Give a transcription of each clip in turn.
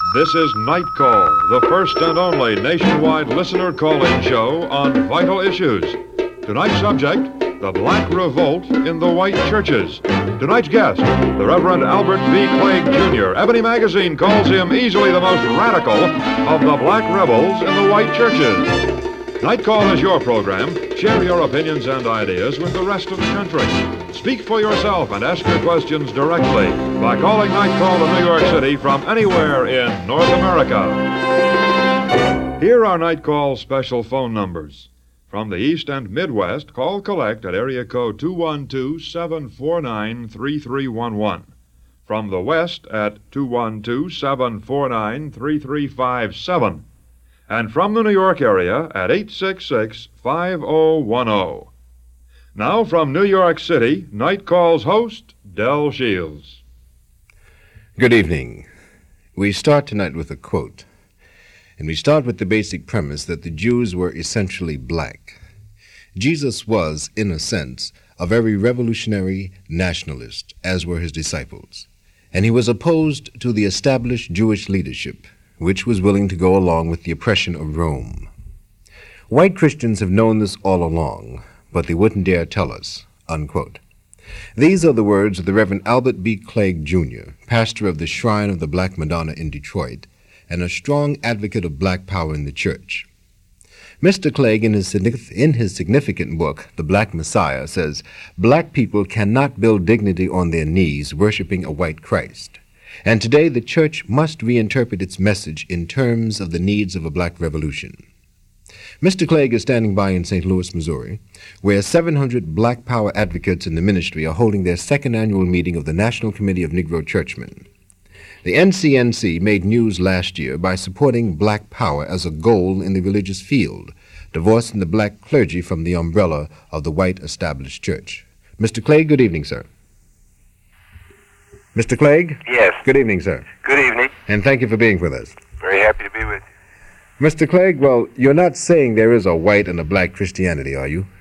This is Night Call, the first and only nationwide listener call-in show on vital issues. Tonight's subject, the Black Revolt in the White Churches. Tonight's guest, the Reverend Albert B. Clegg, Jr. Ebony Magazine calls him easily the most radical of the black rebels in the white churches. Night Call is your program. Share your opinions and ideas with the rest of the country. Speak for yourself and ask your questions directly by calling Night Call to New York City from anywhere in North America. Here are Night Call's special phone numbers. From the East and Midwest, call collect at area code 212-749-3311. From the West at 212-749-3357. And from the New York area at 866-5010. Now from New York City, Night Call's host, Del Shields. Good evening. We start tonight with a quote. And we start with the basic premise that the Jews were essentially black. Jesus was, in a sense, a very revolutionary nationalist, as were his disciples. And he was opposed to the established Jewish leadership, which was willing to go along with the oppression of Rome. White Christians have known this all along, but they wouldn't dare tell us, unquote. These are the words of the Reverend Albert B. Clegg, Jr., pastor of the Shrine of the Black Madonna in Detroit, and a strong advocate of black power in the church. Mr. Clegg, in his significant book, The Black Messiah, says, black people cannot build dignity on their knees worshiping a white Christ. And today the church must reinterpret its message in terms of the needs of a black revolution. Mr. Clegg is standing by in St. Louis, Missouri, where 700 black power advocates in the ministry are holding their second annual meeting of the National Committee of Negro Churchmen. The NCNC made news last year by supporting black power as a goal in the religious field, divorcing the black clergy from the umbrella of the white established church. Mr. Clegg, good evening, sir. Mr. Clegg? Yes. Good evening, sir. Good evening. And thank you for being with us. Very happy to be with you. Mr. Clegg, well, you're not saying there is a white and a black Christianity, are you?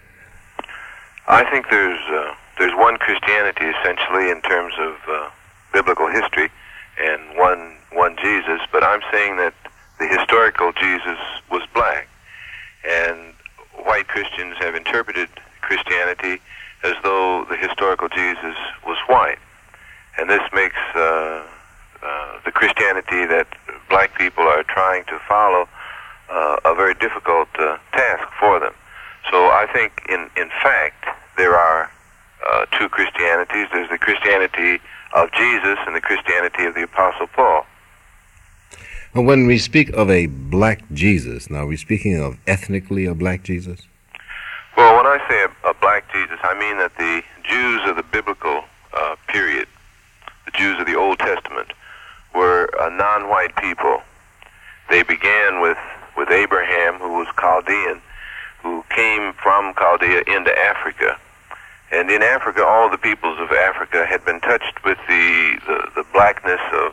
I think there's one Christianity, essentially, in terms of biblical history, and one Jesus, but I'm saying that the historical Jesus was black, and white Christians have interpreted Christianity as though the historical Jesus was white. And this makes the Christianity that black people are trying to follow a very difficult task for them. So I think, in fact, there are two Christianities. There's the Christianity of Jesus and the Christianity of the Apostle Paul. Well, when we speak of a black Jesus, now are we speaking of ethnically a black Jesus? Well, when I say a black Jesus, I mean that the Jews of the biblical period, the Jews of the Old Testament, were a non-white people. They began with Abraham, who was Chaldean, who came from Chaldea into Africa. And in Africa, all the peoples of Africa had been touched with the blackness of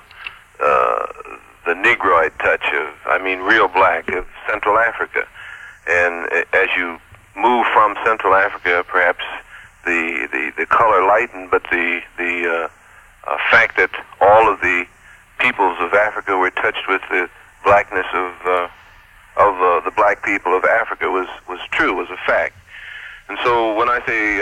the Negroid touch real black of Central Africa. And as you move from Central Africa, perhaps the color lightened, but the fact that all of the peoples of Africa were touched with the blackness of the black people of Africa was true, was a fact. And so when I say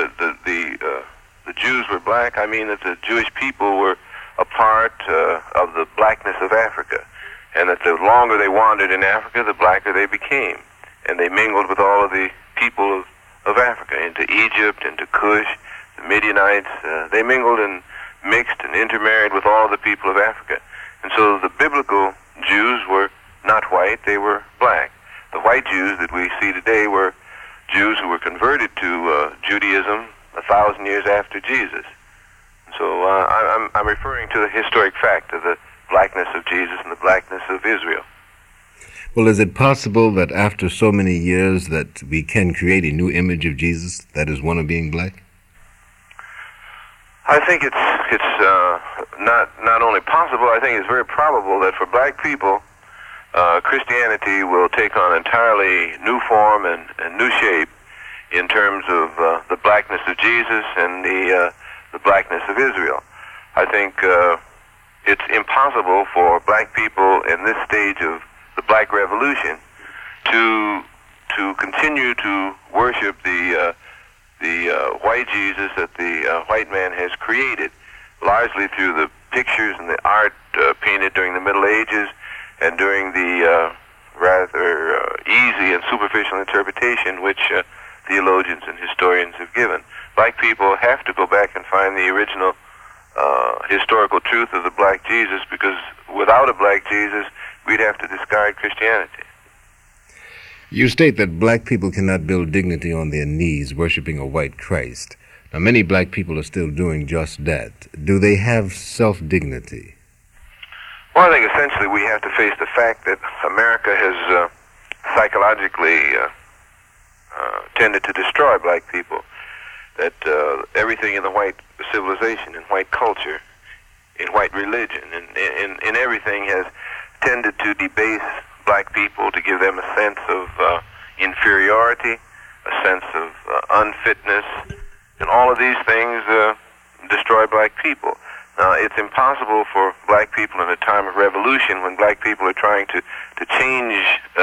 the Jews were black, I mean that the Jewish people were a part of the blackness of Africa, and that the longer they wandered in Africa, the blacker they became, and they mingled with all of the people of Africa, into Egypt, into Cush, the Midianites. They mingled and mixed and intermarried with all the people of Africa. And so the biblical Jews were not white, they were black. The white Jews that we see today were Jews who were converted to Judaism 1,000 years after Jesus. So I'm referring to the historic fact of the blackness of Jesus and the blackness of Israel. Well, is it possible that after so many years that we can create a new image of Jesus that is one of being black? I think it's not only possible, I think it's very probable that for black people, Christianity will take on entirely new form and new shape in terms of the blackness of Jesus and the blackness of Israel. I think it's impossible for black people in this stage of the Black Revolution to continue to worship the white Jesus that the white man has created, largely through the pictures and the art painted during the Middle Ages and during the rather easy and superficial interpretation which theologians and historians have given. Black people have to go back and find the original historical truth of the black Jesus, because without a black Jesus, we'd have to discard Christianity. You state that black people cannot build dignity on their knees, worshiping a white Christ. Now, many black people are still doing just that. Do they have self-dignity? Well, I think essentially we have to face the fact that America has psychologically tended to destroy black people, that everything in the white civilization, in white culture, in white religion, in everything has tended to debase black people, to give them a sense of inferiority, a sense of unfitness, and all of these things destroy black people. Now, it's impossible for black people in a time of revolution, when black people are trying to change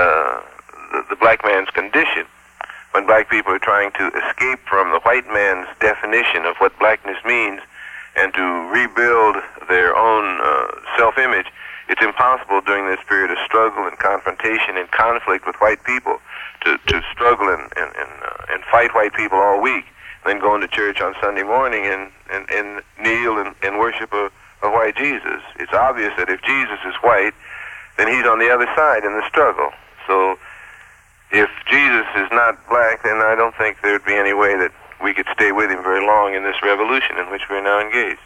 the black man's condition, when black people are trying to escape from the white man's definition of what blackness means and to rebuild their own self-image. It's impossible during this period of struggle and confrontation and conflict with white people to struggle and fight white people all week, then go into church on Sunday morning and kneel and worship a white Jesus. It's obvious that if Jesus is white, then he's on the other side in the struggle. So if Jesus is not black, then I don't think there would be any way that we could stay with him very long in this revolution in which we're now engaged.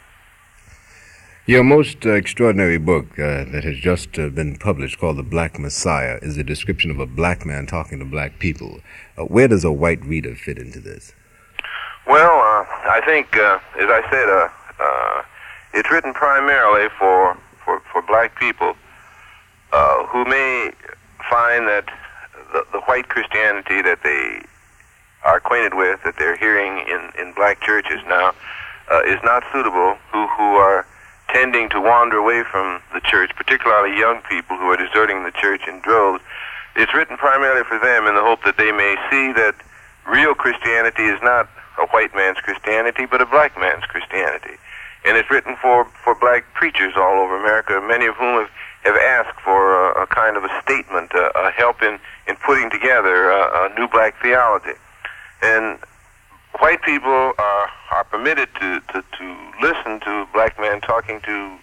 Your most extraordinary book that has just been published, called The Black Messiah, is a description of a black man talking to black people. Where does a white reader fit into this? Well, I think, as I said, it's written primarily for black people who may find that the white Christianity that they are acquainted with, that they're hearing in black churches now, is not suitable, who are tending to wander away from the church, particularly young people who are deserting the church in droves. It's written primarily for them in the hope that they may see that real Christianity is not a white man's Christianity, but a black man's Christianity. And it's written for black preachers all over America, many of whom have asked for a kind of a statement, a help in putting together a new black theology. And white people are permitted to listen to black men talking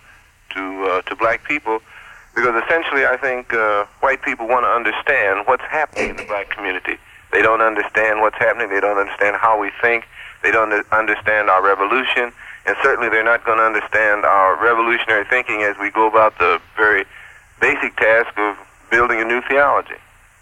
to black people, because essentially I think white people want to understand what's happening in the black community. They don't understand what's happening. They don't understand how we think. They don't understand our revolution. And certainly they're not going to understand our revolutionary thinking as we go about the very basic task of building a new theology.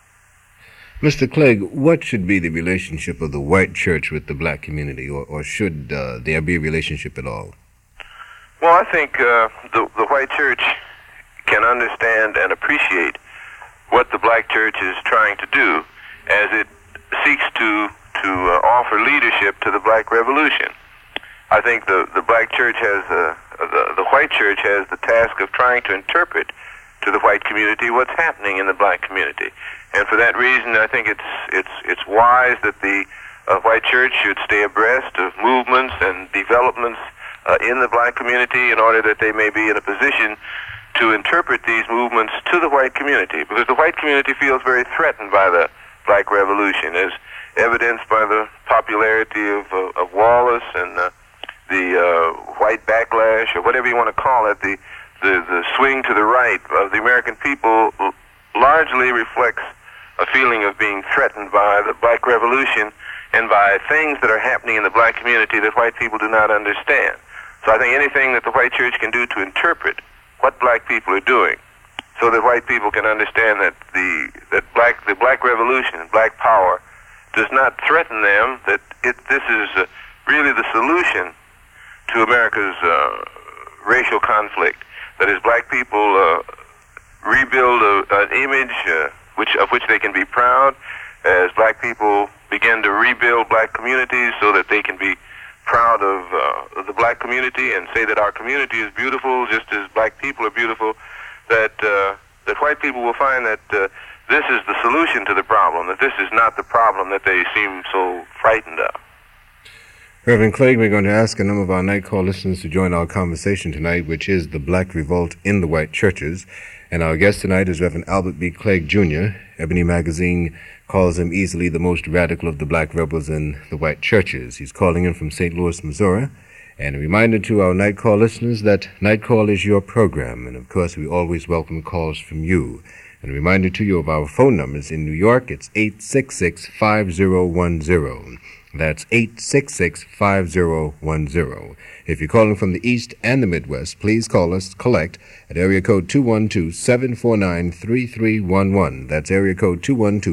Mr. Clegg, what should be the relationship of the white church with the black community, or should there be a relationship at all? Well, I think the white church can understand and appreciate what the black church is trying to do as it seeks to offer leadership to the black revolution. I think the black church has the white church has the task of trying to interpret to the white community what's happening in the black community. And for that reason, I think it's wise that the white church should stay abreast of movements and developments in the black community, in order that they may be in a position to interpret these movements to the white community, because the white community feels very threatened by the black revolution, as evidenced by the popularity of Wallace and the white backlash, or whatever you want to call it. The swing to the right of the American people largely reflects a feeling of being threatened by the black revolution and by things that are happening in the black community that white people do not understand. So I think anything that the white church can do to interpret what black people are doing, so that white people can understand that the black revolution and black power does not threaten them, that this is really the solution to America's racial conflict. That is, black people rebuild an image of which they can be proud, as black people begin to rebuild black communities so that they can be proud of the black community and say that our community is beautiful, just as black people are beautiful, that white people will find that this is the solution to the problem, that this is not the problem that they seem so frightened of. Reverend Clegg, we're going to ask a number of our night call listeners to join our conversation tonight, which is the Black Revolt in the White Churches. And our guest tonight is Reverend Albert B. Clegg, Jr. Ebony Magazine calls him easily the most radical of the black rebels in the white churches. He's calling in from St. Louis, Missouri. And a reminder to our night call listeners that Night Call is your program. And, of course, we always welcome calls from you. And a reminder to you of our phone numbers. In New York, it's 866-5010. That's 866-5010. If you're calling from the East and the Midwest, please call us, collect, at area code 212-749-3311. That's area code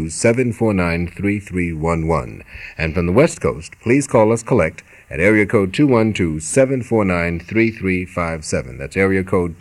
212-749-3311. And from the West Coast, please call us, collect, at area code 212-749-3357. That's area code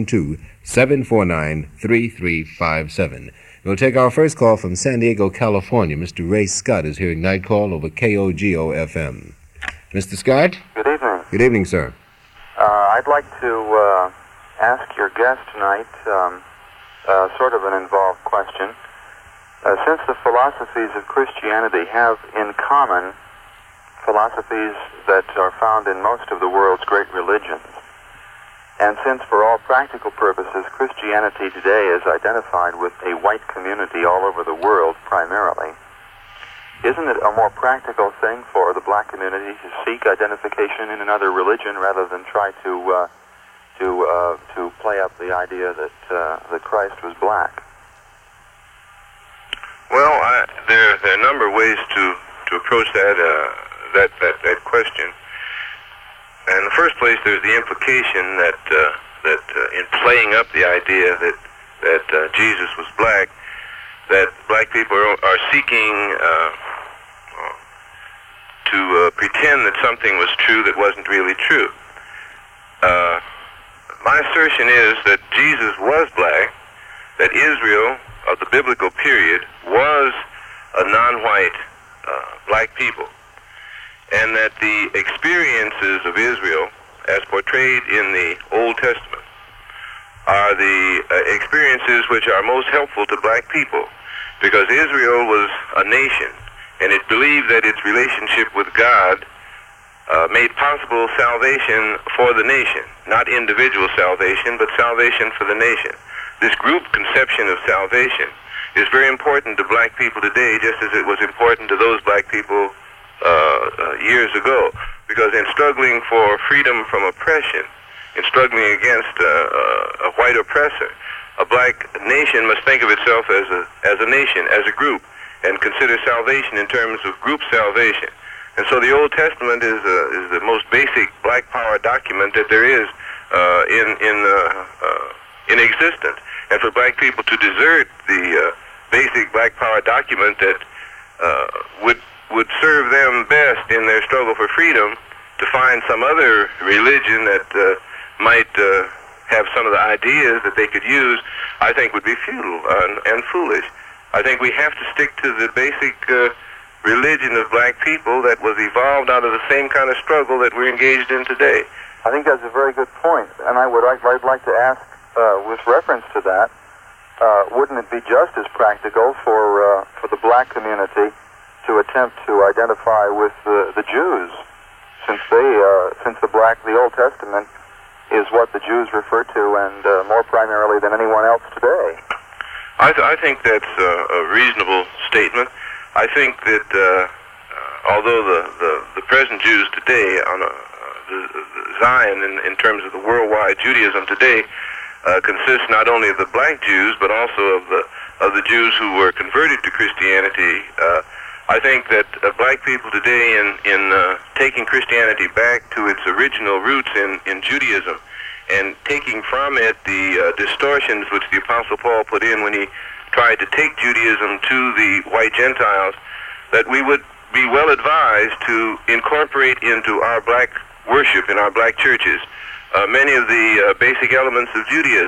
212-749-3357. We'll take our first call from San Diego, California. Mr. Ray Scott is hearing Night Call over KOGO-FM. Mr. Scott? Good evening. Good evening, sir. I'd like to ask your guest tonight sort of an involved question. Since the philosophies of Christianity have in common philosophies that are found in most of the world's great religions, and since for all practical purposes Christianity today is identified with a white community all over the world primarily, isn't it a more practical thing for the black community to seek identification in another religion rather than try to play up the idea that Christ was black? Well, there are a number of ways to approach that question. And in the first place, there's the implication that in playing up the idea that Jesus was black, that black people are seeking to pretend that something was true that wasn't really true. My assertion is that Jesus was black, that Israel of the biblical period was a non-white black people, and that the experiences of Israel, as portrayed in the Old Testament, are the experiences which are most helpful to black people, because Israel was a nation, and it believed that its relationship with God made possible salvation for the nation, not individual salvation, but salvation for the nation. This group conception of salvation is very important to black people today, just as it was important to those black people years ago, because in struggling for freedom from oppression, in struggling against a white oppressor, a black nation must think of itself as a nation, as a group, and consider salvation in terms of group salvation. And so the Old Testament is the most basic black power document that there is in existence. And for black people to desert the basic black power document that would serve them best in their struggle for freedom, to find some other religion that might have some of the ideas that they could use, I think would be futile and foolish. I think we have to stick to the basic religion of black people that was evolved out of the same kind of struggle that we're engaged in today. I think that's a very good point, and I'd like to ask, with reference to that, wouldn't it be just as practical for the black community to attempt to identify with the Jews, since the Old Testament is what the Jews refer to, and more primarily than anyone else today? I think that's a reasonable statement. I think that although the present Jews today, on Zion in terms of the worldwide Judaism today, consists not only of the black Jews but also of the Jews who were converted to Christianity, I think that black people today, in taking Christianity back to its original roots in Judaism, and taking from it the distortions which the Apostle Paul put in when he tried to take Judaism to the white Gentiles, that we would be well advised to incorporate into our black worship in our black churches many of the basic elements of Judaism.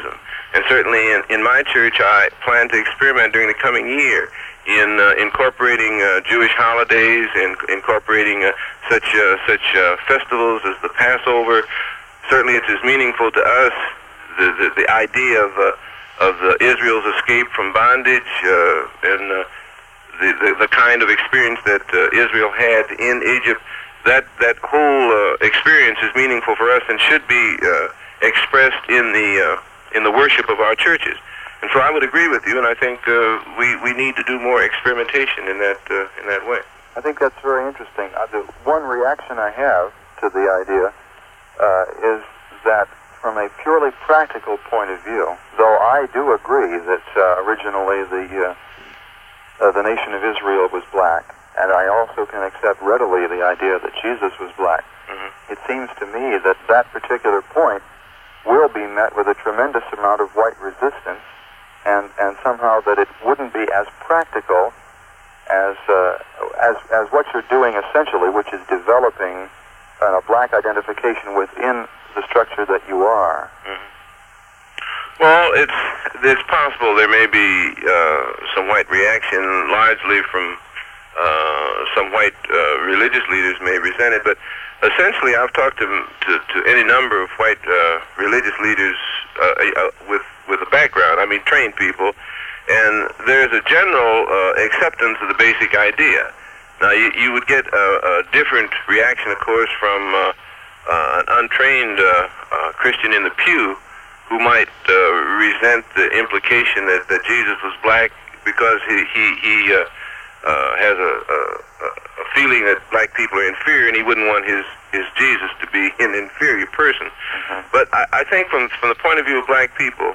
And certainly in my church, I plan to experiment during the coming year in incorporating Jewish holidays and incorporating such festivals as the Passover. Certainly, it's as meaningful to us the idea of Israel's escape from bondage and the kind of experience that Israel had in Egypt. That whole experience is meaningful for us and should be expressed in the worship of our churches. And so I would agree with you, and I think we need to do more experimentation in that way. I think that's very interesting. The one reaction I have to the idea is that from a purely practical point of view, though I do agree that originally the nation of Israel was black, and I also can accept readily the idea that Jesus was black, it seems to me that that particular point will be met with a tremendous amount of white resistance, and somehow that it wouldn't be as practical as what you're doing essentially, which is developing a black identification within the structure that you are. Well, it's possible there may be some white reaction, largely from some white religious leaders may resent it, but essentially I've talked to any number of white religious leaders with a background, trained people, and there's a general acceptance of the basic idea. Now, you would get a different reaction, of course, from an untrained Christian in the pew who might resent the implication that Jesus was black because he has a feeling that black people are inferior, and he wouldn't want his Jesus to be an inferior person. But I think from the point of view of black people,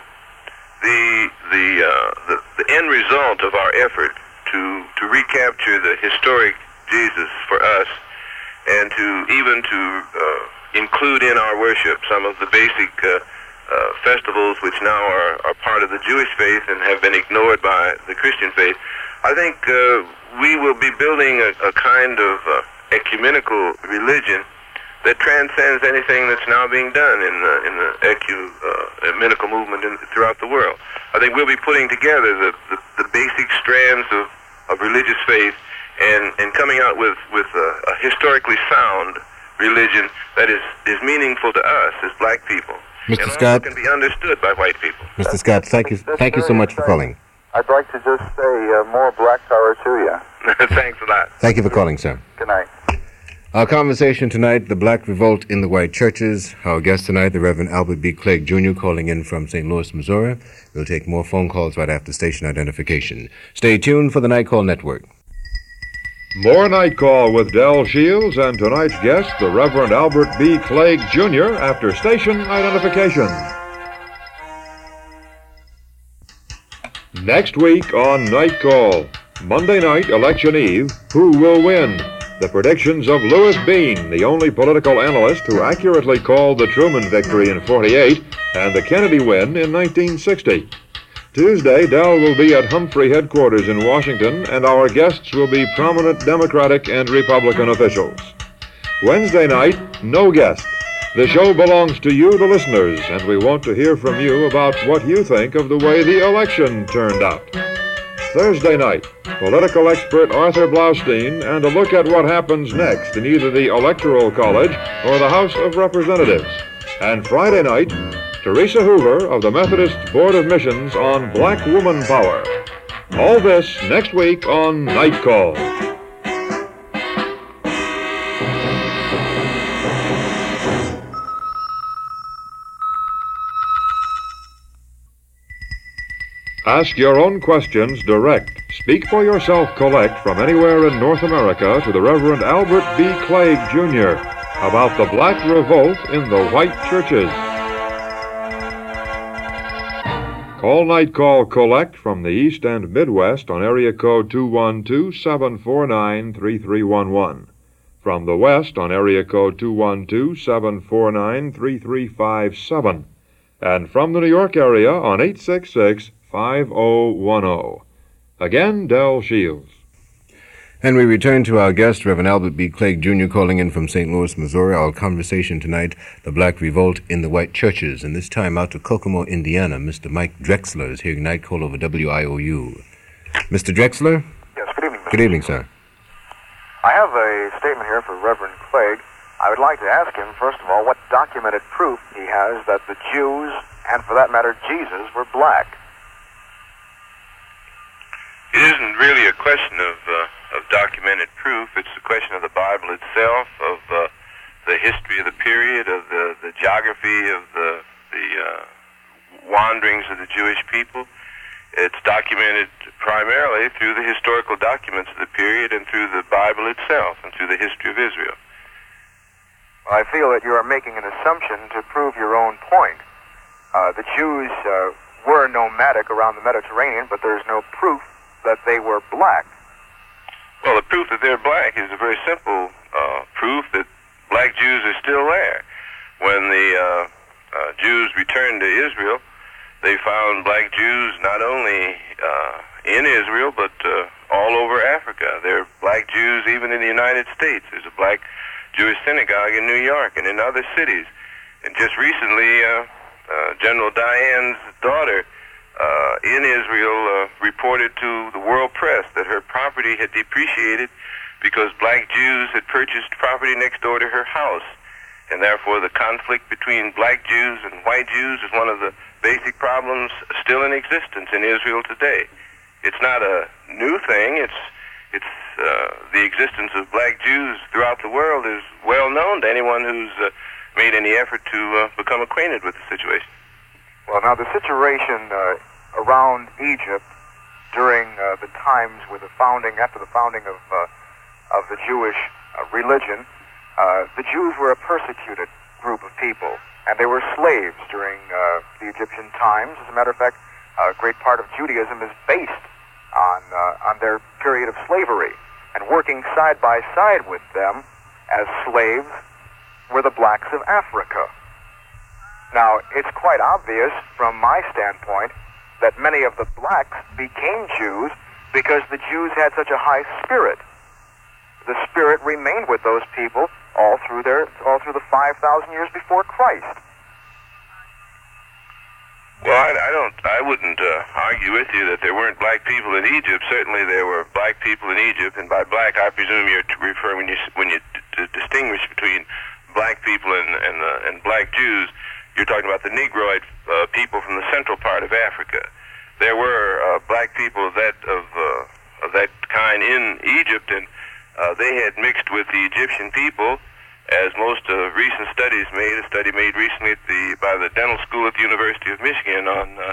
the end result of our effort to recapture the historic Jesus for us, and to include in our worship some of the basic festivals which now are part of the Jewish faith and have been ignored by the Christian faith, I think we will be building a kind of ecumenical religion that transcends anything that's now being done in the ecumenical movement throughout the world. I think we'll be putting together the basic strands of religious faith and coming out with a historically sound religion that is meaningful to us as black people. Mr. And Scott, also can be understood by white people. Mr. Scott, thank you so much for calling. I'd like to just say more black power to you. Thanks a lot. Thank you for calling, sir. Good night. Our conversation tonight, the Black Revolt in the White Churches. Our guest tonight, the Reverend Albert B. Clegg, Jr., calling in from St. Louis, Missouri. We'll take more phone calls right after station identification. Stay tuned for the Night Call Network. More Night Call with Del Shields and tonight's guest, the Reverend Albert B. Clegg, Jr., after station identification. Next week on Night Call, Monday night, Election Eve, who will win? The predictions of Louis Bean, the only political analyst who accurately called the Truman victory in '48 and the Kennedy win in 1960. Tuesday, Del will be at Humphrey headquarters in Washington, and our guests will be prominent Democratic and Republican officials. Wednesday night, no guest. The show belongs to you, the listeners, and we want to hear from you about what you think of the way the election turned out. Thursday night, political expert Arthur Blaustein and a look at what happens next in either the Electoral College or the House of Representatives. And Friday night, Teresa Hoover of the Methodist Board of Missions on Black Woman Power. All this next week on Night Call. Ask your own questions direct. Speak for yourself collect from anywhere in North America to the Reverend Albert B. Clegg, Jr. about the Black Revolt in the White Churches. Call Night Call Collect from the East and Midwest on area code 212-749-3311. From the West on area code 212-749-3357. And from the New York area on 866-5010. Again, Del Shields. And we return to our guest, Reverend Albert B. Clegg, Jr., calling in from St. Louis, Missouri. Our conversation tonight, the Black Revolt in the White Churches. And this time out to Kokomo, Indiana, Mr. Mike Drexler is hearing night call over WIOU. Mr. Drexler? Yes, good evening, Mr. Good evening, sir. I have a statement here for Reverend Clegg. I would like to ask him, first of all, what documented proof he has that the Jews, and for that matter, Jesus, were black. It isn't really a question of documented proof. It's a question of the Bible itself, of the history of the period, of the geography of the wanderings of the Jewish people. It's documented primarily through the historical documents of the period and through the Bible itself and through the history of Israel. Well, I feel that you are making an assumption to prove your own point. The Jews were nomadic around the Mediterranean, but there's no proof that they were black. Well, the proof that they're black is a very simple proof that black Jews are still there. When the Jews returned to Israel, they found black Jews not only in Israel, but all over Africa. There are black Jews even in the United States. There's a black Jewish synagogue in New York and in other cities. And just recently, General Diane's daughter in Israel reported to the world press that her property had depreciated because black Jews had purchased property next door to her house. And therefore the conflict between black Jews and white Jews is one of the basic problems still in existence in Israel today. It's not a new thing. It's the existence of black Jews throughout the world is well known to anyone who's made any effort to become acquainted with the situation. Well, now the situation around Egypt during the times with after the founding of the Jewish religion, the Jews were a persecuted group of people, and they were slaves during the Egyptian times. As a matter of fact, a great part of Judaism is based on their period of slavery, and working side by side with them as slaves were the blacks of Africa. Now, it's quite obvious from my standpoint that many of the blacks became Jews because the Jews had such a high spirit. The spirit remained with those people all through the 5,000 years before Christ. Well, I wouldn't argue with you that there weren't black people in Egypt. Certainly there were black people in Egypt, and by black I presume you're referring when you distinguish between black people and black Jews, you're talking about the Negroid people from the central part of Africa. There were black people of that kind in Egypt, and they had mixed with the Egyptian people, as most recent studies made. A study made recently by the dental school at the University of Michigan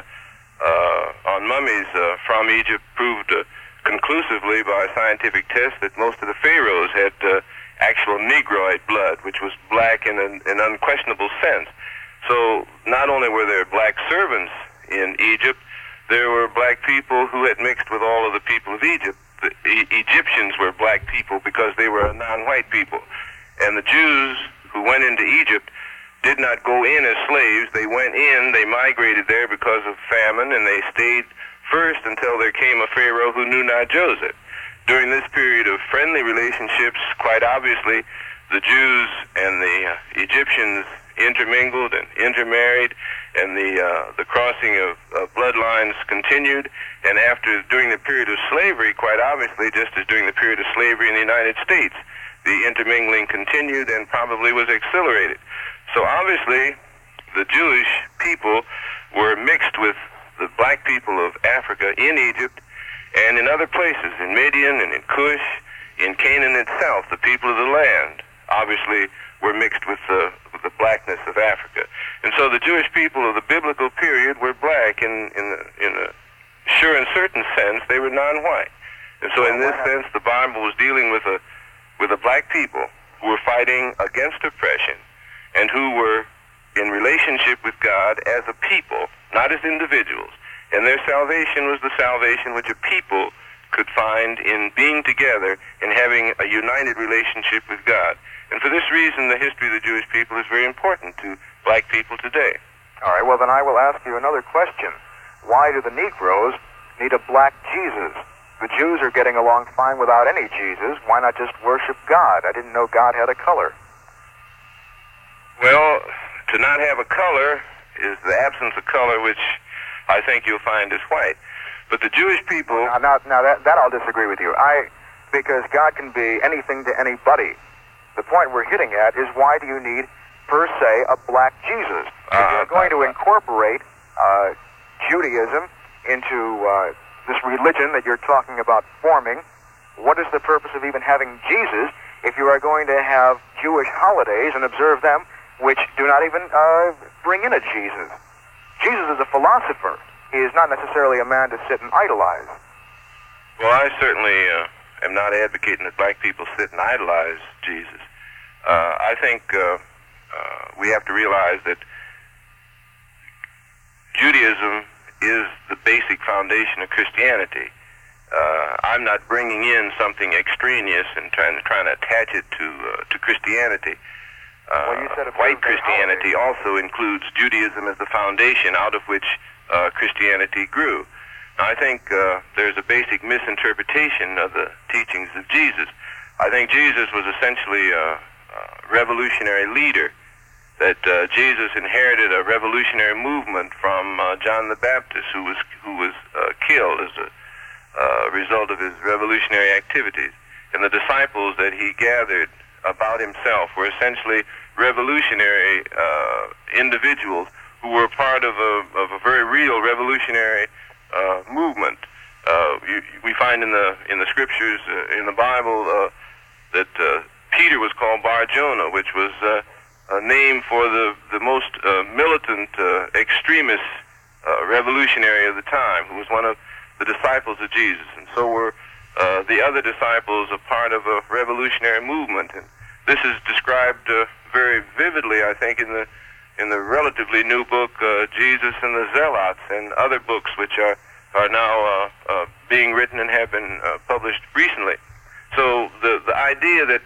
on mummies from Egypt proved conclusively by scientific tests that most of the pharaohs had actual Negroid blood, which was black in an unquestionable sense. So not only were there black servants in Egypt, there were black people who had mixed with all of the people of Egypt. The Egyptians were black people because they were a non-white people. And the Jews who went into Egypt did not go in as slaves. They went in, they migrated there because of famine, and they stayed first until there came a Pharaoh who knew not Joseph. During this period of friendly relationships, quite obviously, the Jews and the Egyptians intermingled and intermarried, and the crossing of bloodlines continued. And during the period of slavery, quite obviously, just as during the period of slavery in the United States, the intermingling continued and probably was accelerated. So obviously, the Jewish people were mixed with the black people of Africa in Egypt and in other places, in Midian and in Cush, in Canaan itself. The people of the land obviously were mixed with the blackness of Africa. And so the Jewish people of the biblical period were black in a sure and certain sense. They were non-white. And so in this sense, the Bible was dealing with a black people who were fighting against oppression and who were in relationship with God as a people, not as individuals. And their salvation was the salvation which a people could find in being together and having a united relationship with God. And for this reason, the history of the Jewish people is very important to black people today. All right, well, then I will ask you another question. Why do the Negroes need a black Jesus the Jews are getting along fine without any Jesus, why not just worship God? I didn't know God had a color. Well, to not have a color is the absence of color, which I think you'll find is white. But the Jewish people... Now that I'll disagree with you. Because God can be anything to anybody. The point we're hitting at is, why do you need, per se, a black Jesus? If you're going to incorporate Judaism into this religion that you're talking about forming, what is the purpose of even having Jesus if you are going to have Jewish holidays and observe them, which do not even bring in a Jesus? Jesus is a philosopher. He is not necessarily a man to sit and idolize. Well, I certainly am not advocating that black people sit and idolize Jesus. I think we have to realize that Judaism is the basic foundation of Christianity. I'm not bringing in something extraneous and trying to attach it to Christianity. Well, you said white Christianity also includes Judaism as the foundation out of which Christianity grew. Now, I think there's a basic misinterpretation of the teachings of Jesus. I think Jesus was essentially a revolutionary leader, that Jesus inherited a revolutionary movement from John the Baptist, who was killed as a result of his revolutionary activities. And the disciples that he gathered about himself were essentially revolutionary individuals who were part of a very real revolutionary movement. We find in the scriptures in the Bible that Peter was called Bar Jonah, which was a name for the most militant extremist revolutionary of the time, who was one of the disciples of Jesus. And so were the other disciples a part of a revolutionary movement. And this is described very vividly, I think, in the relatively new book Jesus and the Zealots, and other books which are now being written and have been published recently. So the idea that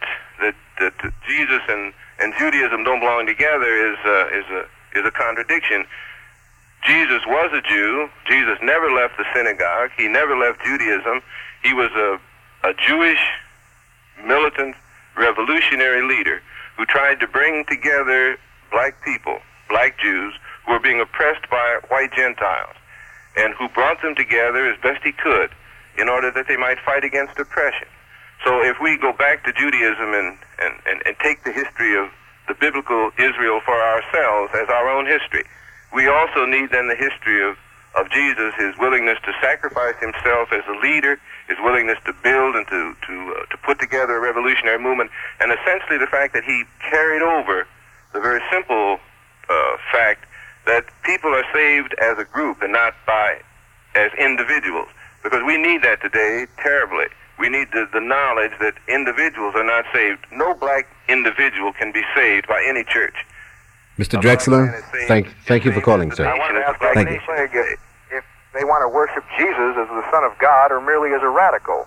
Jesus and Judaism don't belong together is a contradiction. Jesus was a Jew. Jesus never left the synagogue. He never left Judaism. He was a Jewish militant revolutionary leader who tried to bring together black people, black Jews, who were being oppressed by white Gentiles, and who brought them together as best he could in order that they might fight against oppression. So if we go back to Judaism and take the history of the biblical Israel for ourselves as our own history, we also need then the history of Jesus, his willingness to sacrifice himself as a leader, his willingness to build and to put together a revolutionary movement, and essentially the fact that he carried over the very simple fact that people are saved as a group and not as individuals, because we need that today terribly. We need the knowledge that individuals are not saved. No black individual can be saved by any church. Mr. Drexler, thank you for calling, sir. I want to ask Thank you. If they want to worship Jesus as the Son of God or merely as a radical.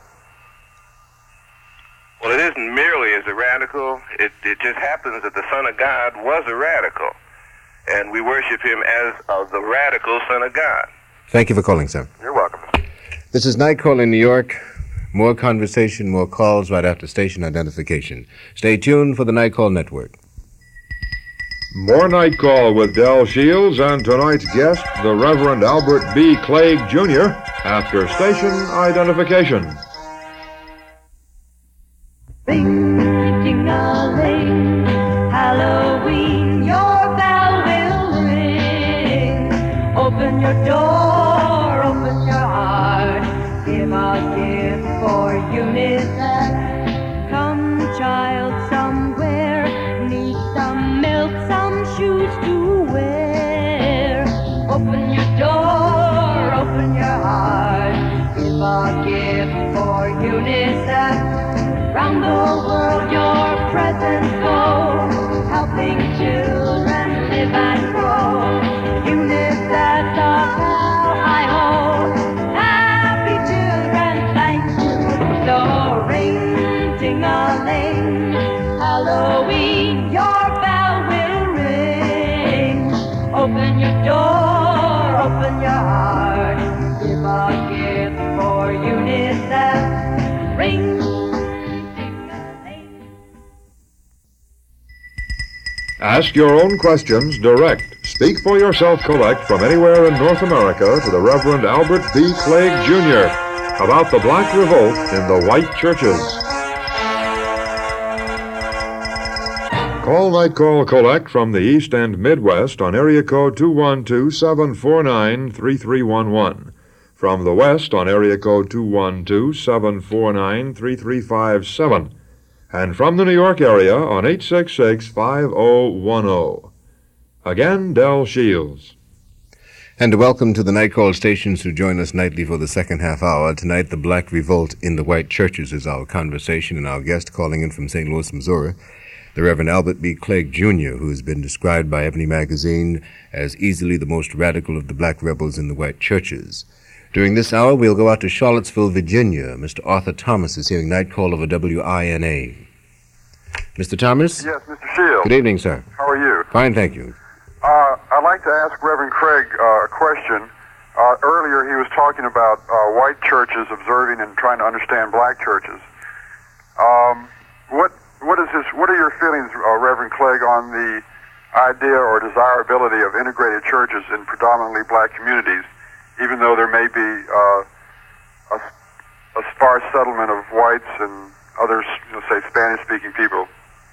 Well, it isn't merely as a radical. It just happens that the Son of God was a radical, and we worship him as the radical Son of God. Thank you for calling, sir. You're welcome. This is Night Call in New York. More conversation, more calls right after station identification. Stay tuned for the Night Call Network. More Night Call with Del Shields and tonight's guest, the Reverend Albert B. Clegg, Jr., after station identification. Ting-a-ling, Halloween, your bell will ring. Open your door, open your heart, give a gift for UNICEF. Come, child, somewhere, need some milk, some shoes to wear. Open your door, open your heart, give a gift for UNICEF. Round the world your presents go, helping children live and grow. UNICEF, the pal I hold, happy children, thank you. So ring, ting-a-ling, Halloween, your bell will ring. Open your door, open your heart, give a gift for UNICEF. Ask your own questions direct. Speak for yourself collect from anywhere in North America to the Reverend Albert B. Clegg, Jr. about the Black Revolt in the white churches. Call Night Call Collect from the East and Midwest on area code 212-749-3311. From the West on area code 212-749-3357. And from the New York area on 866-5010. Again, Del Shields. And welcome to the Night Call stations who join us nightly for the second half hour. Tonight, the Black Revolt in the white churches is our conversation, and our guest calling in from St. Louis, Missouri, the Reverend Albert B. Clegg, Jr., who has been described by Ebony Magazine as easily the most radical of the black rebels in the white churches. During this hour, we'll go out to Charlottesville, Virginia. Mr. Arthur Thomas is hearing Night Call over WINA. Mr. Thomas? Yes, Mr. Shields. Good evening, sir. How are you? Fine, thank you. I'd like to ask Reverend Craig a question. Earlier he was talking about white churches observing and trying to understand black churches. What are your feelings, Reverend Clegg, on the idea or desirability of integrated churches in predominantly black communities, even though there may be a sparse settlement of whites and others, say, Spanish-speaking people?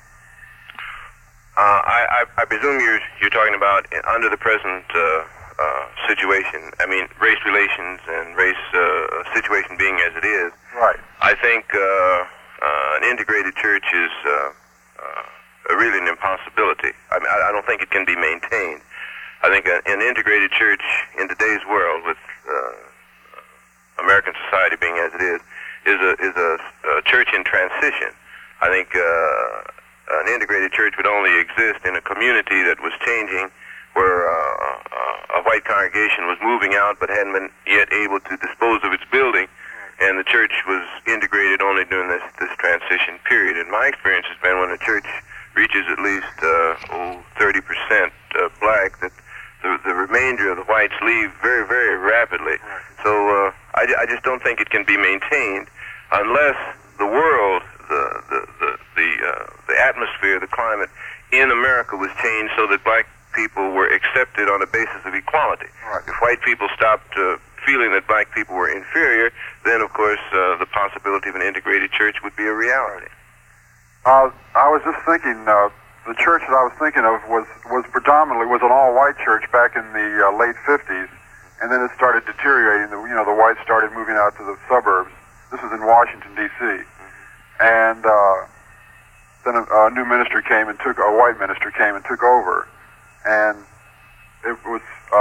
I presume you're talking about under the present situation. I mean, race relations and race situation being as it is. Right. I think an integrated church is really an impossibility. I mean, I don't think it can be maintained. I think an integrated church in today's world, with American society being as it is a church in transition. I think an integrated church would only exist in a community that was changing, where a white congregation was moving out but hadn't been yet able to dispose of its building, and the church was integrated only during this transition period. And my experience has been when the church reaches at least 30% black, that the remainder of the whites leave very, very rapidly. So I just don't think it can be maintained unless the world, the atmosphere, the climate in America was changed so that black people were accepted on a basis of equality. Right. If white people stopped feeling that black people were inferior, then of course the possibility of an integrated church would be a reality. I was just thinking, the church that I was thinking of was an all-white church back in the late 50s, and then it started deteriorating. The whites started moving out to the suburbs. This was in Washington, D.C. And then a new minister came and a white minister came and took over. And it was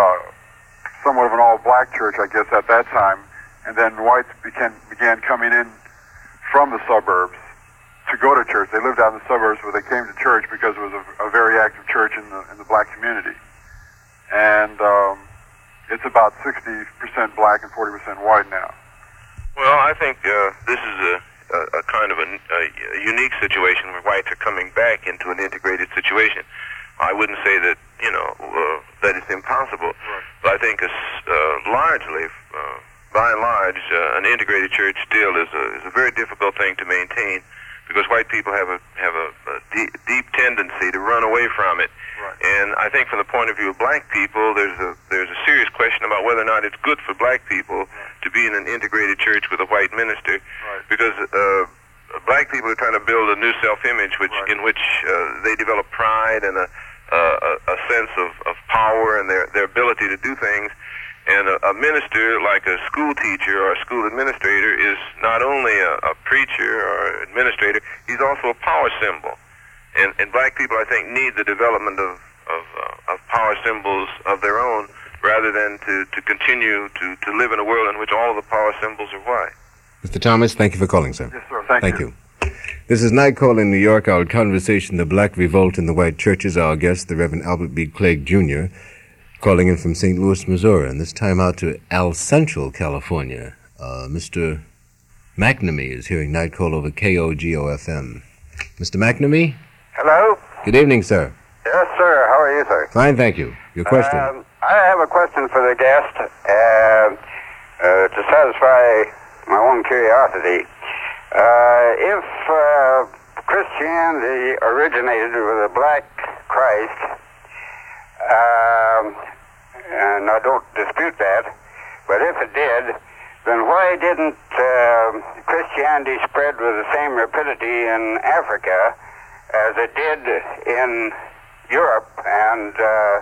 somewhat of an all-black church, I guess, at that time. And then whites began coming in from the suburbs to go to church. They lived out in the suburbs, but they came to church because it was a very active church in the black community. And it's about 60% black and 40% white now. Well, I think this is a kind of a unique situation where whites are coming back into an integrated situation. I wouldn't say that that it's impossible, right. But I think largely, by and large, an integrated church still is a very difficult thing to maintain, because white people have a deep tendency to run away from it. Right. And I think from the point of view of black people, there's a serious question about whether or not it's good for black people to be in an integrated church with a white minister, right. Because black people are trying to build a new self-image, in which they develop pride and a sense of power and their ability to do things. And a minister, like a school teacher or a school administrator, is not only a preacher or administrator, he's also a power symbol. And black people, I think, need the development of power symbols of their own, rather than to continue to live in a world in which all of the power symbols are white. Mr. Thomas, thank you for calling, sir. Yes, sir. Thank you. This is Night Call in New York. Our conversation, the Black Revolt in the White Churches. Our guest, the Reverend Albert B. Clegg, Jr., calling in from St. Louis, Missouri, and this time out to El Central, California. Mr. McNamee is hearing Night Call over KOGO-FM. Mr. McNamee? Hello? Good evening, sir. Yes, sir. How are you, sir? Fine, thank you. Your question? I have a question for the guest to satisfy my own curiosity. If Christianity originated with a black Christ, and I don't dispute that, but if it did, then why didn't Christianity spread with the same rapidity in Africa as it did in Europe and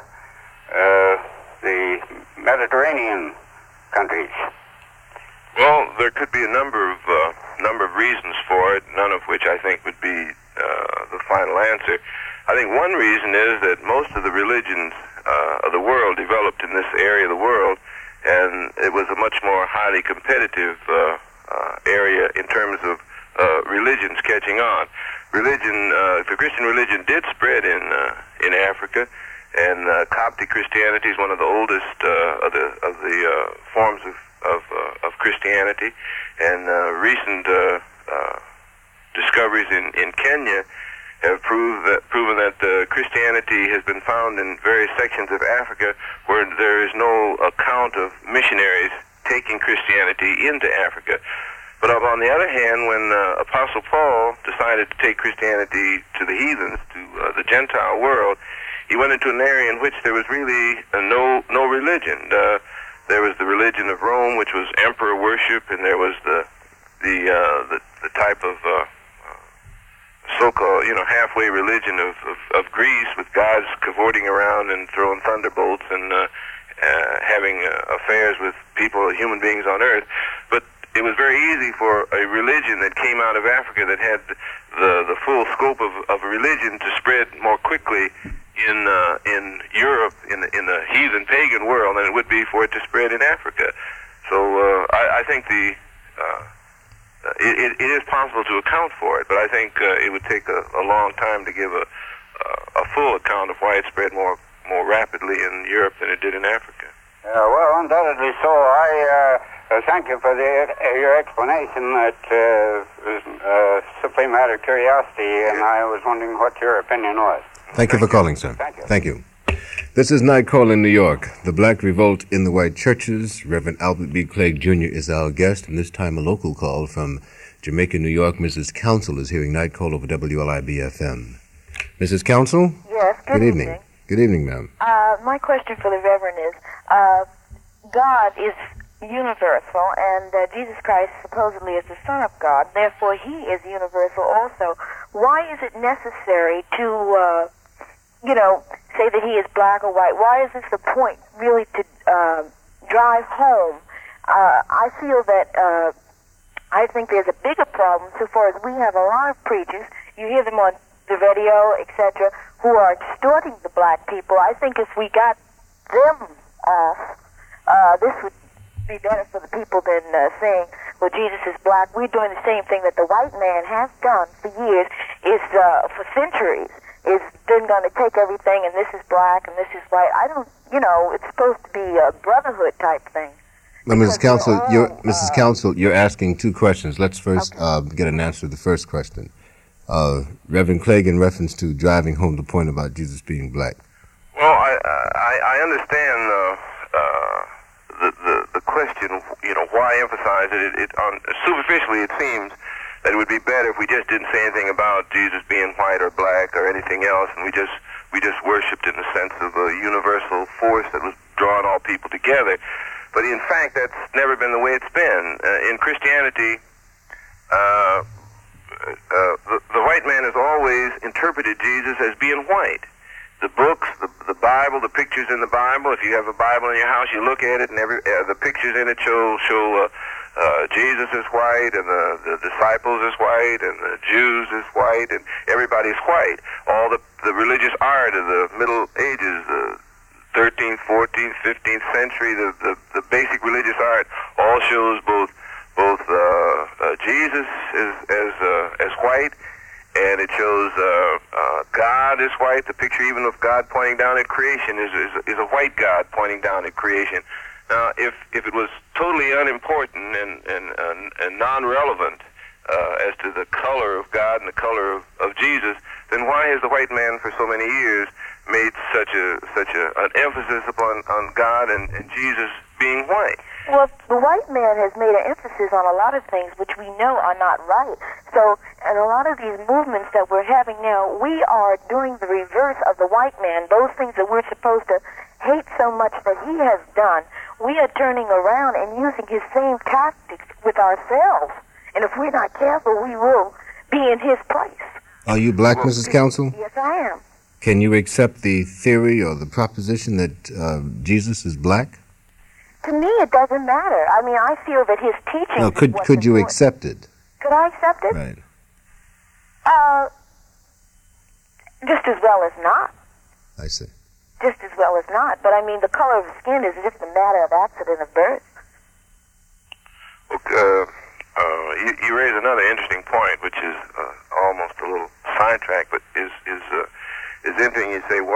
the Mediterranean countries? Well, there could be a number of reasons for it, none of which I think would be the final answer. I think one reason is that most of the religions of the world developed in this area of the world, and it was a much more highly competitive area in terms of religions catching on. The Christian religion did spread in Africa, and Coptic Christianity is one of the oldest of the forms of Christianity, and recent discoveries in Kenya have proven that Christianity has been found in various sections of Africa where there is no account of missionaries taking Christianity into Africa. But on the other hand, when Apostle Paul decided to take Christianity to the heathens, to the Gentile world, he went into an area in which there was really no religion. There was the religion of Rome, which was emperor worship, and there was the type of so-called, halfway religion of Greece, with gods cavorting around and throwing thunderbolts and having affairs with people, human beings on earth. But it was very easy for a religion that came out of Africa that had the full scope of a religion to spread more quickly in Europe, in the heathen pagan world, than it would be for it to spread in Africa. So I think it is possible to account for it, but I think it would take a long time to give a full account of why it spread more rapidly in Europe than it did in Africa. Well, undoubtedly so. I thank you for your explanation. That was simply a matter of curiosity, and I was wondering what your opinion was. Thank you for calling, sir. Thank you. Thank you. This is Night Call in New York. The Black Revolt in the White Churches. Reverend Albert B. Clegg, Jr. is our guest, and this time a local call from Jamaica, New York. Mrs. Council is hearing Night Call over WLIB-FM. Mrs. Council? Yes, good evening. Good evening, ma'am. My question for the Reverend is, God is universal, and Jesus Christ supposedly is the Son of God. Therefore, he is universal also. Why is it necessary to, say that he is black or white? Why is this the point, really, to drive home? I feel that I think there's a bigger problem so far as we have a lot of preachers, you hear them on the radio, etc., who are distorting the black people. I think if we got them off, this would be better for the people than saying, well, Jesus is black. We're doing the same thing that the white man has done for years, for centuries, is then going to take everything, and this is black, and this is white. I don't, it's supposed to be a brotherhood type thing. Well, Mrs. Council, you're asking two questions. Let's first get an answer to the first question. Reverend Clegg, in reference to driving home the point about Jesus being black. Well, I understand the question. Why emphasize it? Superficially, it seems that it would be better if we just didn't say anything about Jesus being white or black or anything else, and we just worshipped in the sense of a universal force that was drawing all people together. But in fact, that's never been the way it's been. In Christianity, the white man has always interpreted Jesus as being white. The books, the Bible, the pictures in the Bible, if you have a Bible in your house, you look at it, and the pictures in it show Jesus is white, and the disciples is white, and the Jews is white, and everybody's white. All the religious art of the Middle Ages, the 13th, 14th, 15th century, the basic religious art all shows both Jesus as white, and it shows God is white. The picture even of God pointing down at creation is a white God pointing down at creation. Now, if it was totally unimportant and non-relevant as to the color of God and the color of Jesus, then why has the white man for so many years made such an emphasis on God and Jesus being white? Well, the white man has made an emphasis on a lot of things which we know are not right. So, and a lot of these movements that we're having now, we are doing the reverse of the white man. Those things that we're supposed to hate so much that he has done, we are turning around and using his same tactics with ourselves. And if we're not careful, we will be in his place. Are you black, Mrs. Counsel? Yes, I am. Can you accept the theory or the proposition that Jesus is black? To me, it doesn't matter. I mean, I feel that his teaching. No, could you accept it? Could I accept it? Right. Just as well as not. I see. Just as well as not. But I mean, the color of the skin is just a matter of accident of birth. Well, you raise another interesting point, which is almost a little sidetrack, but is interesting. You say,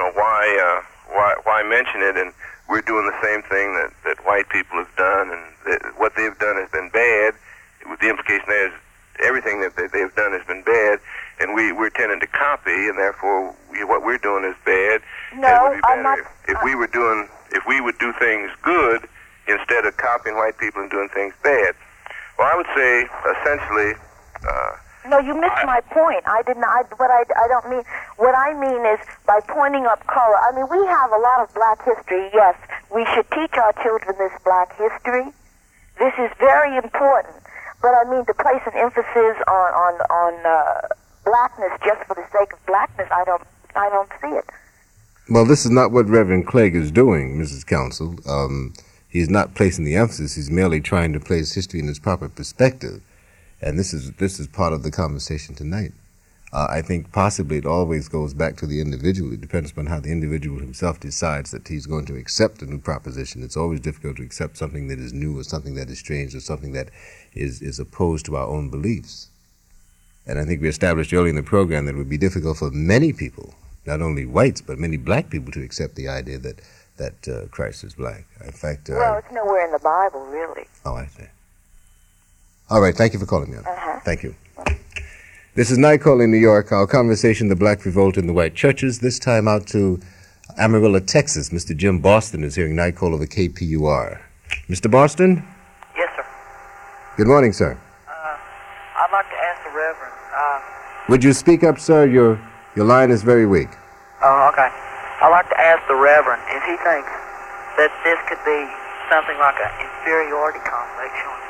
why mention it? And we're doing the same thing that white people have done, and what they've done has been bad. With the implication there is everything that they've done has been bad, and we're tending to copy, and therefore what we're doing is bad. No, and it would be better I'm not. If we would do things good instead of copying white people and doing things bad. Well, I would say essentially. No, you missed my point. I did not. I don't mean. What I mean is by pointing up color. I mean, we have a lot of black history. Yes, we should teach our children this black history. This is very important. But I mean, to place an emphasis on blackness just for the sake of blackness, I don't see it. Well, this is not what Reverend Clegg is doing, Mrs. Counsel. He's not placing the emphasis. He's merely trying to place history in its proper perspective. And this is part of the conversation tonight. I think possibly it always goes back to the individual. It depends upon how the individual himself decides that he's going to accept a new proposition. It's always difficult to accept something that is new or something that is strange or something that is opposed to our own beliefs. And I think we established early in the program that it would be difficult for many people, not only whites, but many black people to accept the idea that Christ is black. In fact... well, it's nowhere in the Bible, really. Oh, I see. All right, thank you for calling me up. Thank you. This is Night Call in New York, our conversation, the Black Revolt in the White Churches, this time out to Amarillo, Texas. Mr. Jim Boston is hearing Night Call over KPUR. Mr. Boston? Yes, sir. Good morning, sir. I'd like to ask the Reverend. Would you speak up, sir? Your line is very weak. Oh, okay. I'd like to ask the Reverend if he thinks that this could be something like an inferiority complex.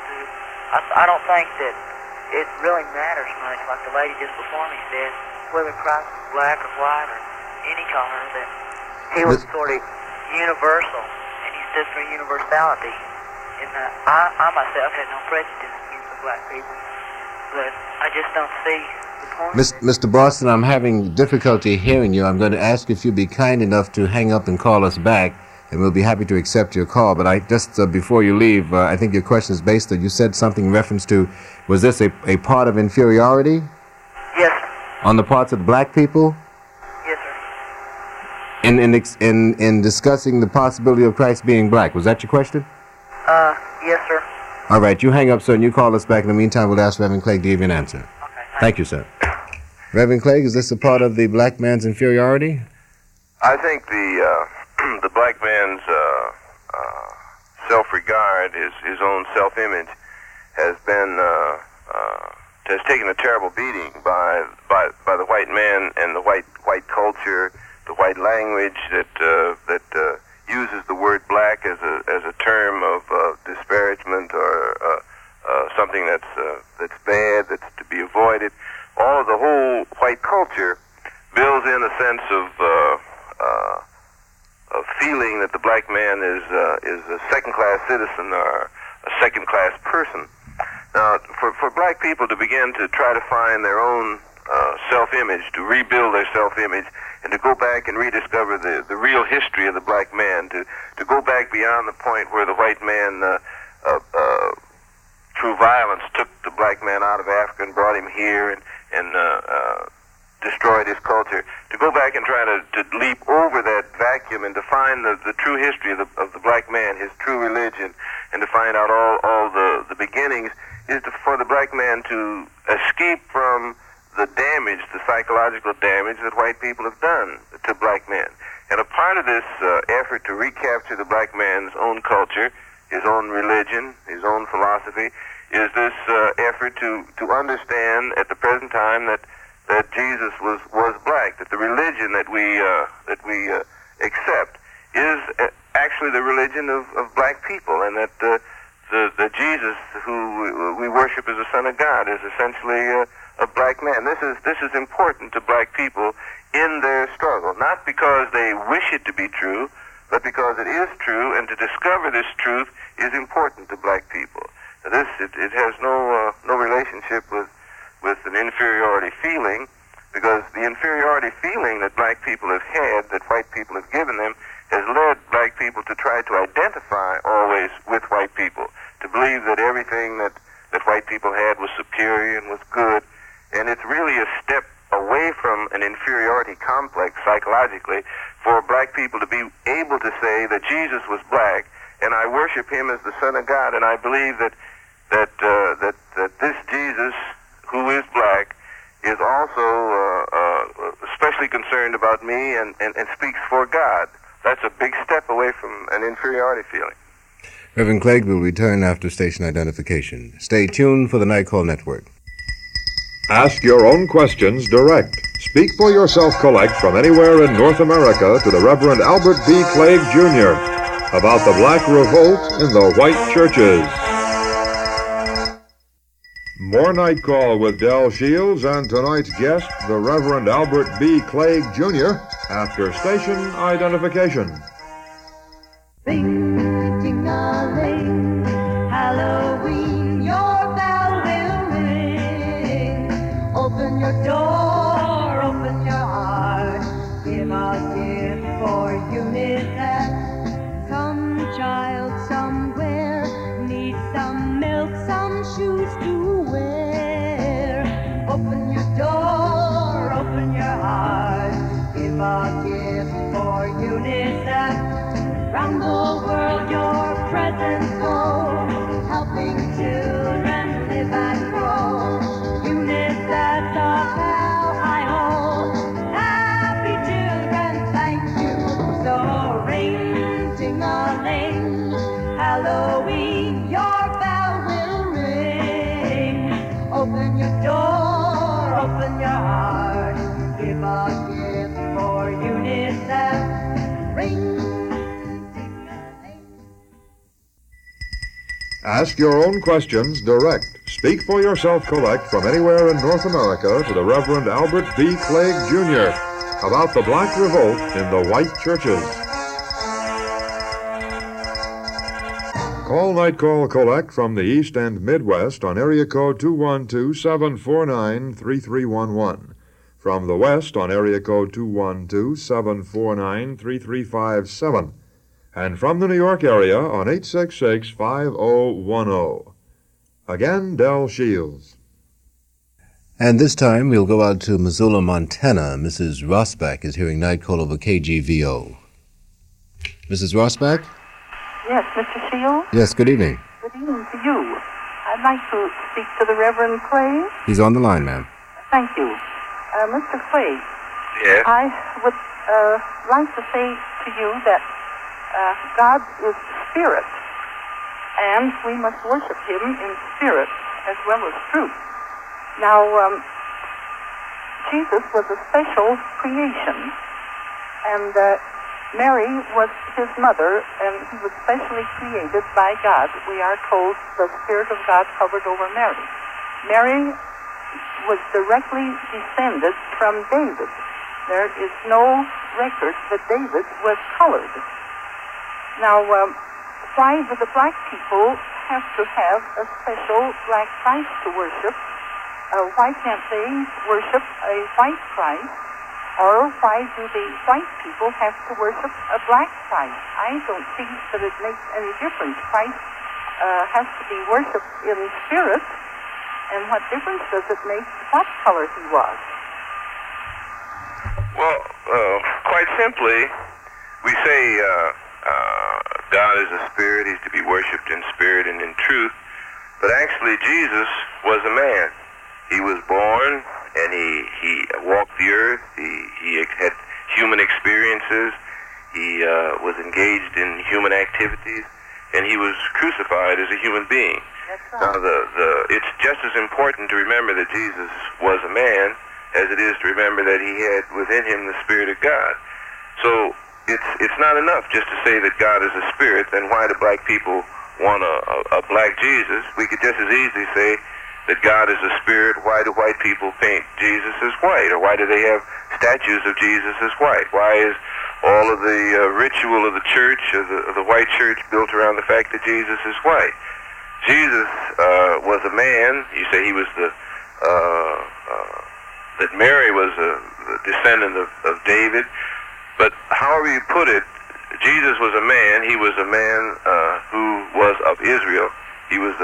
I don't think that it really matters much, like the lady just before me said, whether Christ was black or white or any color, that he was sort of universal, and he stood for universality. And I myself had no prejudice against the black people, but I just don't see the point. Mr. Boston, I'm having difficulty hearing you. I'm going to ask if you'd be kind enough to hang up and call us back, and we'll be happy to accept your call. But before you leave, I think your question is based on, you said something in reference to, was this a part of inferiority? Yes, sir. On the parts of the black people? Yes, sir. In discussing the possibility of Christ being black, was that your question? Yes, sir. All right, you hang up, sir, and you call us back. In the meantime, we'll ask Reverend Clegg to give you an answer. Okay. Thank you, sir. Reverend Clegg, is this a part of the black man's inferiority? I think the black man's self-regard, his own self-image, has taken a terrible beating by the white man and the white culture, the white language that uses the word black as a term of disparagement or something that's bad, that's to be avoided. All of the whole white culture builds in a sense of feeling that the black man is a second-class citizen or a second-class person. Now, for black people to begin to try to find their own self-image, to rebuild their self-image, and to go back and rediscover the real history of the black man, to go back beyond the point where the white man, through violence, took the black man out of Africa and brought him here and destroyed his culture, to go back and try to leap over that vacuum and to find the true history of the black man, his true religion, and to find out all the beginnings, is for the black man to escape from the damage, the psychological damage that white people have done to black men. And a part of this effort to recapture the black man's own culture his own religion, his own philosophy, is this effort to understand at the present time that Jesus was black, that the religion that we accept is actually the religion of black people, and that the Jesus who we worship as the Son of God is essentially a black man. This is important to black people in their struggle, not because they wish it to be true, but because it is true, and to discover this truth is important to black people. Now it has no relationship with an inferiority feeling, because the inferiority feeling that black people have had, that white people have given them, has led black people to try to identify always with white people, to believe that everything that white people had was superior and was good. And it's really a step away from an inferiority complex psychologically for black people to be able to say that Jesus was black, and I worship him as the Son of God, and I believe that this Jesus, who is black, is also especially concerned about me and speaks for God. That's a big step away from an inferiority feeling. Reverend Clegg will return after station identification. Stay tuned for the Night Call Network. Ask your own questions direct. Speak for Yourself Collect from anywhere in North America to the Reverend Albert B. Clegg, Jr. about the Black Revolt in the white churches. More Night Call with Del Shields and tonight's guest, the Reverend Albert B. Clegg, Jr., after station identification. Ting-a-ling, Halloween, your bell will ring. Open your door, open your heart. Give a gift for UNICEF. Some child somewhere needs some milk, some shoes to wear. Open your door, open your heart. Give a gift for UNICEF. Round the world your presents go, helping children live and grow. UNICEF's a pal, hi-ho. Happy children, thank you. So ring, ting-a-ling, Halloween, your bell will ring. Open your door, open your heart. Give a gift for UNICEF. Ring. Ask your own questions direct. Speak for Yourself Collect from anywhere in North America to the Reverend Albert B. Clegg, Jr. about the Black Revolt in the white churches. Call Night Call Collect from the East and Midwest on area code 212-749-3311. From the West on area code 212-749-3357. And from the New York area on 866-5010. Again, Del Shields. And this time we'll go out to Missoula, Montana. Mrs. Rosbach is hearing Night Call over KGVO. Mrs. Rosbach? Yes, Mr. Shields? Yes, good evening. Good evening to you. I'd like to speak to the Reverend Clegg. He's on the line, ma'am. Thank you. Mr. Clegg. Yes? I would like to say to you that God is spirit, and we must worship him in spirit as well as truth. Now, Jesus was a special creation, and Mary was his mother, and he was specially created by God. We are told the Spirit of God hovered over Mary. Mary was directly descended from David. There is no record that David was colored. Now, why do the black people have to have a special black Christ to worship? Why can't they worship a white Christ? Or why do the white people have to worship a black Christ? I don't think that it makes any difference. Christ has to be worshipped in spirit, and what difference does it make what color he was? Well, quite simply, we say God is a spirit. He's to be worshipped in spirit and in truth. But actually, Jesus was a man. He was born, and he walked the earth. He had human experiences. He was engaged in human activities. and he was crucified as a human being. That's right. Now, it's just as important to remember that Jesus was a man as it is to remember that he had within him the Spirit of God. So it's not enough just to say that God is a spirit. Then why do black people want a black Jesus? We could just as easily say that God is a spirit. Why do white people paint Jesus as white? Or why do they have statues of Jesus as white? Why is all of the ritual of the church, of the white church, built around the fact that Jesus is white? Jesus was a man. You say he was that Mary was a descendant of David. But however you put it, Jesus was a man. He was a man who was of Israel. He was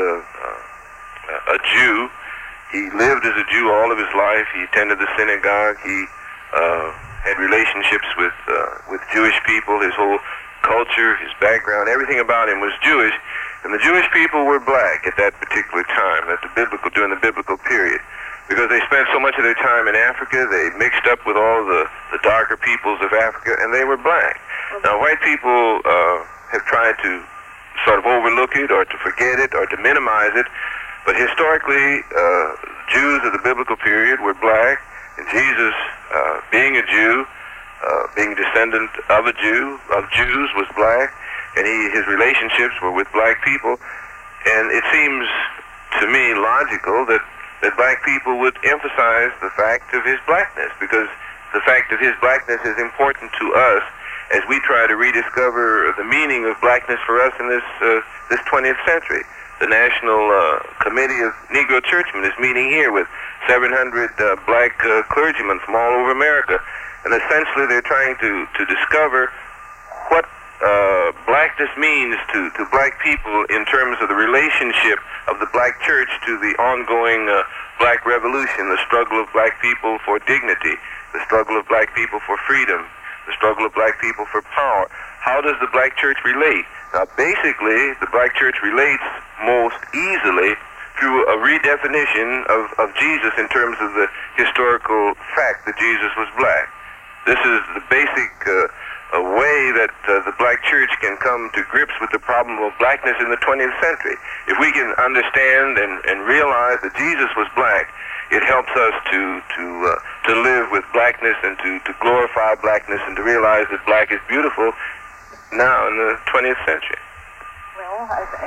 a Jew. He lived as a Jew all of his life. He attended the synagogue. He had relationships with Jewish people. His whole culture, his background, everything about him was Jewish. And the Jewish people were black at that particular time, during the biblical period. Because they spent so much of their time in Africa, they mixed up with all the darker peoples of Africa, and they were black. Now, white people have tried to sort of overlook it or to forget it or to minimize it, but historically, Jews of the biblical period were black, and Jesus, being a Jew, being a descendant of Jews, was black, and his relationships were with black people, and it seems to me logical that black people would emphasize the fact of his blackness, because the fact of his blackness is important to us as we try to rediscover the meaning of blackness for us in this 20th century. The National Committee of Negro Churchmen is meeting here with 700 black clergymen from all over America, and essentially they're trying to discover what blackness means to black people in terms of the relationship of the black church to the ongoing black revolution, the struggle of black people for dignity, the struggle of black people for freedom, the struggle of black people for power. How does the black church relate? Now, basically, the black church relates most easily through a redefinition of Jesus in terms of the historical fact that Jesus was black. This is the basic way that the black church can come to grips with the problem of blackness in the 20th century. If we can understand and realize that Jesus was black, it helps us to live with blackness and to glorify blackness and to realize that black is beautiful now in the 20th century. Well,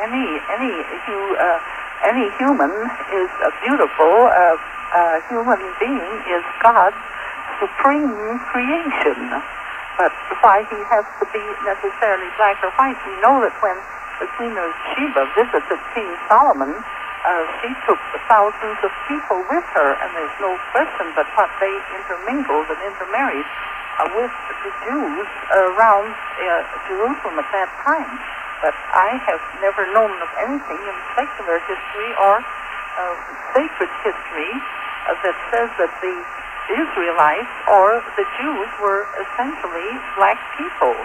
any human is a beautiful. Human being is God's supreme creation. But why he has to be necessarily black or white, we know that when the Queen of Sheba visited King Solomon, she took thousands of people with her, and there's no question but what they intermingled and intermarried with the Jews around Jerusalem at that time. But I have never known of anything in secular history or sacred history that says that the Israelites or the Jews were essentially black people.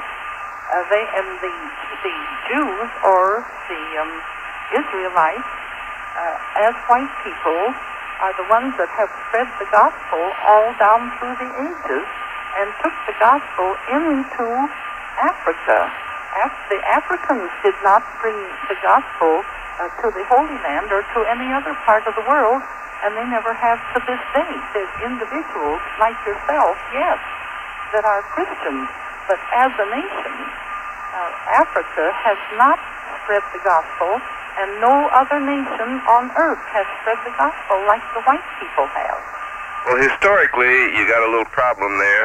The Jews or the Israelites, as white people, are the ones that have spread the gospel all down through the ages and took the gospel into Africa. The Africans did not bring the gospel to the Holy Land or to any other part of the world, and they never have to this day. There's individuals like yourself, yes, that are Christians, but as a nation, Africa has not spread the gospel, and no other nation on earth has spread the gospel like the white people have. Well, historically, you got a little problem there.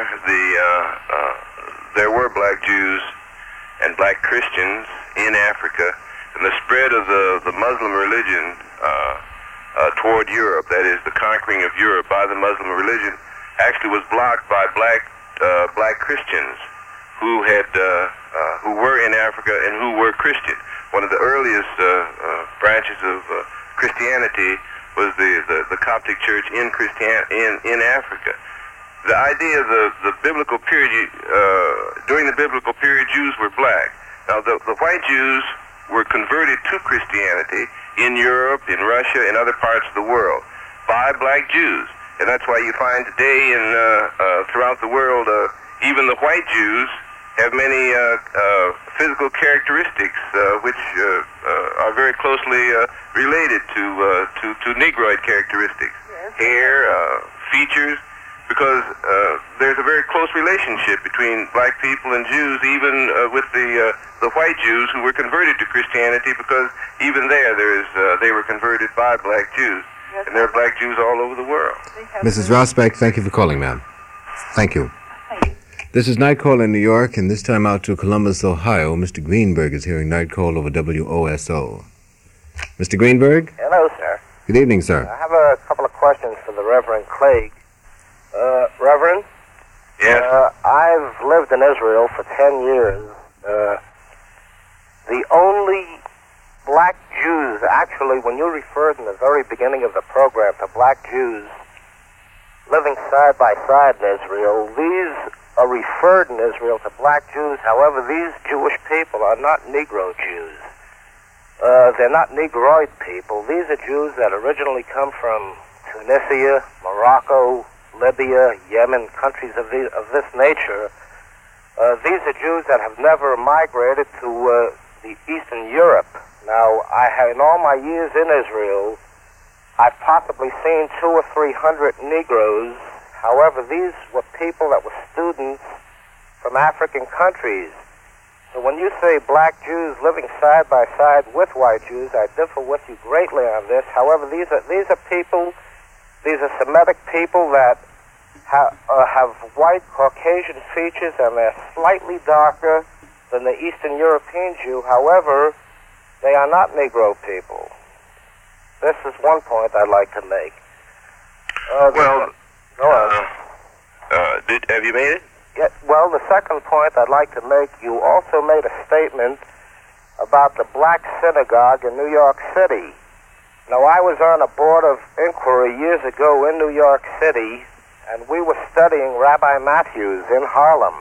There were black Jews and black Christians in Africa, and the spread of the Muslim religion toward Europe, that is, the conquering of Europe by the Muslim religion, actually was blocked by black Christians who were in Africa and who were Christian. One of the earliest branches of Christianity was the Coptic Church in Africa. The idea of the biblical period, during the biblical period, Jews were black. Now, the white Jews were converted to Christianity in Europe, in Russia, and other parts of the world by black Jews. And that's why you find today throughout the world, even the white Jews have many physical characteristics which are very closely related to Negroid characteristics. Yes. Hair, features, because there's a very close relationship between black people and Jews, even with the white Jews who were converted to Christianity, because even they were converted by black Jews. Yes. And there are black Jews all over the world. Mrs. Rosbeck, thank you for calling, ma'am. Thank you. Thank you. This is Night Call in New York, and this time out to Columbus, Ohio. Mr. Greenberg is hearing Night Call over WOSO. Mr. Greenberg? Hello, sir. Good evening, sir. I have a couple of questions for the Reverend Clegg. Reverend? Yes? I've lived in Israel for 10 years. The only black Jews, actually, when you referred in the very beginning of the program to black Jews living side by side in Israel, these are referred in Israel to black Jews. However, these Jewish people are not Negro Jews. They're not Negroid people. These are Jews that originally come from Tunisia, Morocco, Libya, Yemen, countries of this nature. These are Jews that have never migrated to the Eastern Europe. Now, in all my years in Israel, I've possibly seen 200 or 300 Negroes. However, these were people that were students from African countries. So when you say black Jews living side by side with white Jews, I differ with you greatly on this. However, these are people, these are Semitic people that have white Caucasian features, and they're slightly darker than the Eastern European Jew. However, they are not Negro people. This is one point I'd like to make. Well, go on. Have you made it? Yeah, well, the second point I'd like to make, you also made a statement about the black synagogue in New York City. Now, I was on a board of inquiry years ago in New York City, and we were studying Rabbi Matthews in Harlem.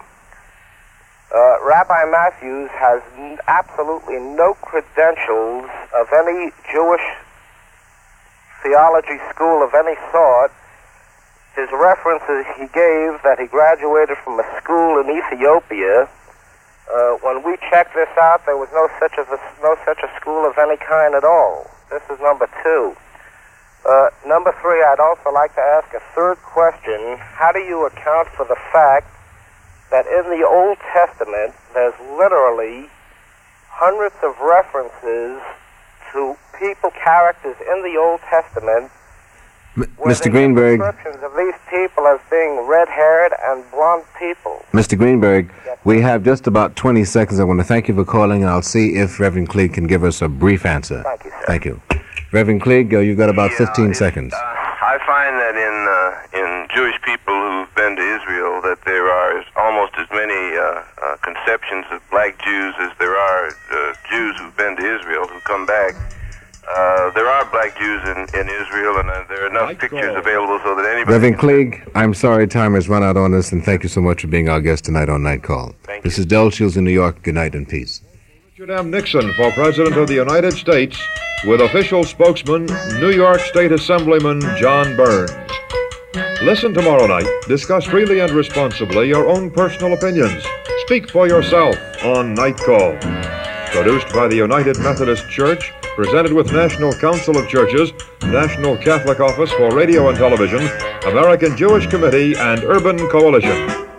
Rabbi Matthews has absolutely no credentials of any Jewish theology school of any sort. His references he gave that he graduated from a school in Ethiopia. When we checked this out, there was no such a school of any kind at all. This is number two. Number three, I'd also like to ask a third question. How do you account for the fact that in the Old Testament, there's literally hundreds of references to people, characters in the Old Testament, Mr. Greenberg. Descriptions of these people as being red-haired and blonde people. Mr. Greenberg, we have just about 20 seconds. I want to thank you for calling, and I'll see if Reverend Clegg can give us a brief answer. Thank you, sir. Thank you. Reverend Clegg, you've got about 15 seconds. I find that in Jewish people who've been to Israel that there are almost as many conceptions of black Jews as there are Jews who've been to Israel who come back. There are black Jews in Israel, and there are enough pictures available so that anybody... Reverend Clegg, I'm sorry time has run out on us, and thank you so much for being our guest tonight on Night Call. This is Del Shields in New York. Good night and peace. Richard M. Nixon for President of the United States, with official spokesman, New York State Assemblyman John Burns. Listen tomorrow night. Discuss freely and responsibly your own personal opinions. Speak for yourself on Night Call. Produced by the United Methodist Church, presented with National Council of Churches, National Catholic Office for Radio and Television, American Jewish Committee, and Urban Coalition.